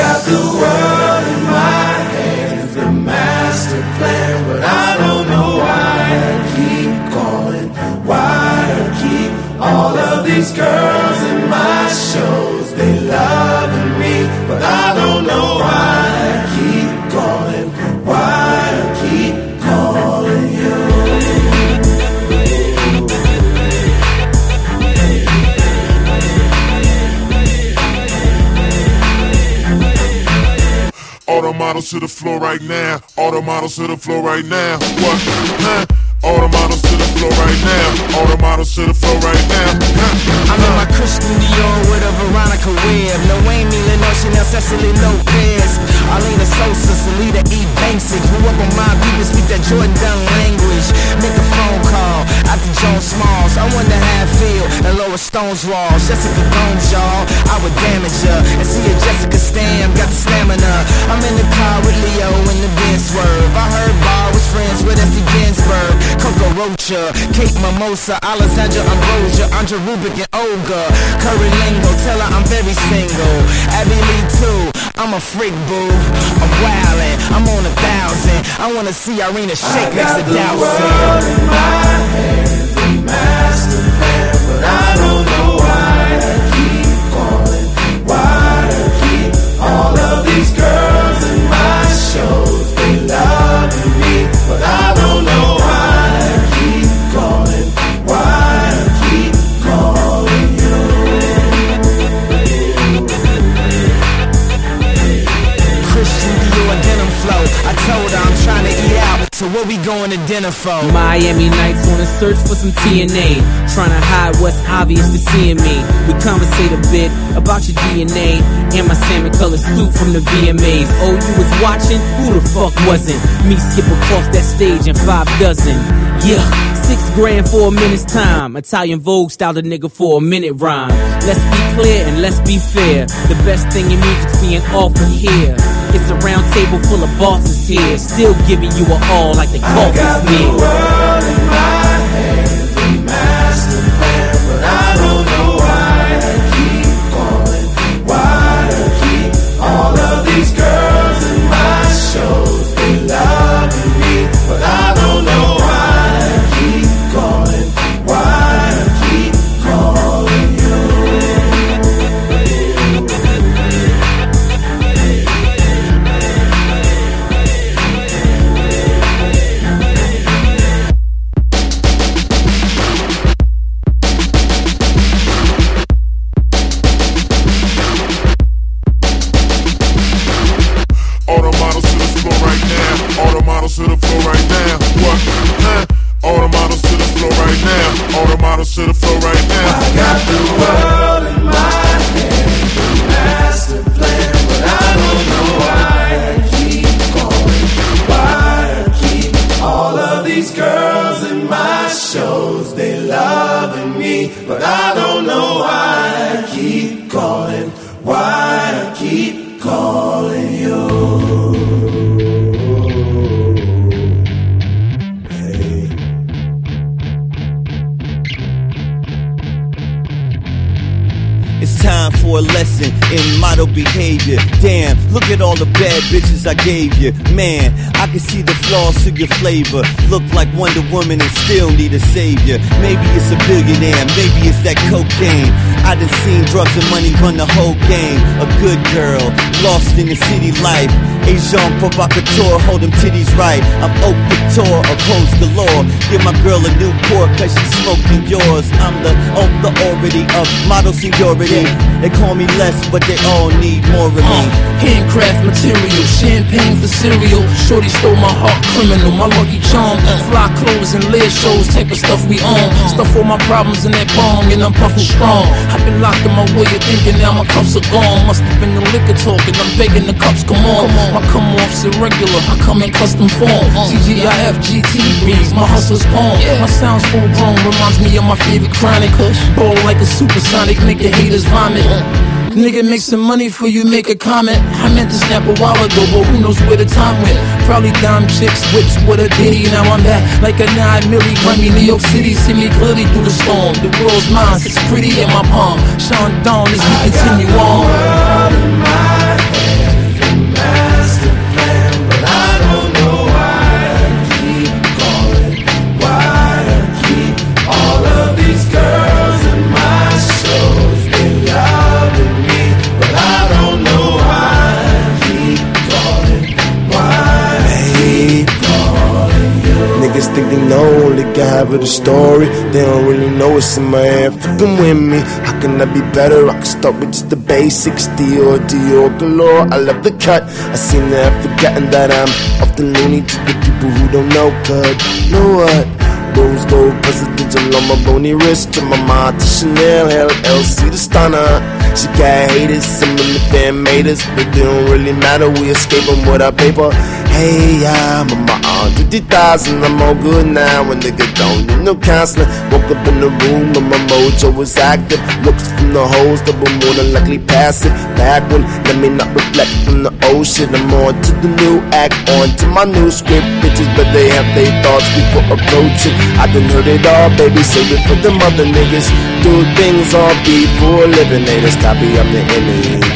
got the world in my hands, the master plan, but I don't know why I keep calling, why I keep all of these girls in my shows. They loving me, but I don't know why I keep calling, why I keep calling you. All the models to the floor right now. All the models to the floor right now. What? Huh? All the models to the floor right now. All the models to the floor right now. I'm in my Christian Dior with a Veronica Webb. No Amy Lenore, Chanel, Cecily Lopez. Arlena Sosa, Salida E. Banksy. Grew up on my beat to speak that Jordan Dunn language. Make a phone call out to Joan Smalls. I wonder how it feel and Laura Stone's walls. Jessica Gomes, y'all, I would damage her. And see a Jessica Stam, got the stamina. I'm in the car with Leo in the Benz Swerve. I heard Bar was friends with Esty Ginsburg, Coco Rocha, Kate Mimosa, Alessandra Ambrosia, Andre Rubik and Olga, Curry Lingo, tell her I'm very single. Abby Lee too, I'm a freak boo. I'm wildin', I'm on 1,000. I wanna see Irina shake next to Dowson. I got the world in my hands, the master plan, but I don't know why I keep calling, why I keep all of these girls in my shows. They loving me, but I don't know why I keep calling, why I keep calling you. Christian Dior denim flow. I told her I'm trying to eat out, so what we going to dinner for? Miami Nights on a search for some TNA, trying to hide what's obvious to seeing me. We conversate a bit about your DNA and my salmon colored suit from the VMAs. Oh, you was watching? Who the fuck wasn't? Me skip across that stage in 5 dozen. Yeah, $6 grand for a minute's time. Italian Vogue styled a nigga for a minute rhyme. Let's be clear and let's be fair. The best thing in music's being offered here. It's a round table full of bosses here, still giving you a all like the coffee's near. I got the world in my hands, the master plan, but I don't know why I keep calling, why I keep all of these girls in my shows. They loving me, but I don't know why I keep calling, why I keep calling you. To the floor right now. What? Huh? All the models to the floor right now. All the models to the floor right now. I got the world in my hands, the master plan, but I don't know why I keep calling, why I keep all of these girls in my shows. They loving me, but I don't know why I keep calling, why I keep calling you. It's time for a lesson in model behavior. Damn, look at all the bad bitches I gave you. Man, I can see the flaws to your flavor. Look like Wonder Woman and still need a savior. Maybe it's a billionaire, maybe it's that cocaine. I done seen drugs and money run the whole game. A good girl, lost in the city life. Asian provocateur, hold them titties right. I'm haute couture of hoes galore. Give my girl a Newport cause she's smoking yours. I'm the authority of model seniority. They call me less, but they all need more of me. Handcraft material, champagne for cereal. Shorty stole my heart, criminal, my lucky charm. Fly clothes and lead shows, type of stuff we on. Stuff all my problems in that bong and I'm puffing strong. I've been locked in my way of thinking, now my cups are gone. Must have been the liquor talking, I'm begging the cups, come on. My come off's irregular, I come in custom form. TGIF, GT reads, my hustler's poem. My sound's full grown, reminds me of my favorite chronic. Ball like a supersonic, make the haters vomit. Nigga, make some money for you, make a comment. I meant to snap a while ago, but who knows where the time went. Probably dime chicks, whips with a ditty. Now I'm back like a 9 milli. Grammy, New York City, see me clearly through the storm. The world's mine, it's pretty in my palm. Sean Dawn as we continue on. I got the world in my hands. half of the story. They don't really know what's in my head. Flipping with me, how can I be better? I can start with just the basics. Dior, Dior galore, I love the cut. I seem to have forgotten that I'm often loony to the people who don't know. Cause you know what? Rose gold presidential on my bony wrist. To my mom, to Chanel, LLC the stunner. She got haters, some of the fan made us, but they don't really matter, we escape them with our paper. Hey, I'm on my aunt, 50,000, I'm all good now. When nigga don't need no counseling. Woke up in the room and my mojo was active. Looks from the hoes that were more than likely passive. Back when, let me not reflect from the old shit. I'm on to the new act, on to my new script. Bitches, but they have their thoughts before approaching. I done heard it all, baby, save it for them other niggas. Do things all be for a living, haters copy, I'm the enemy.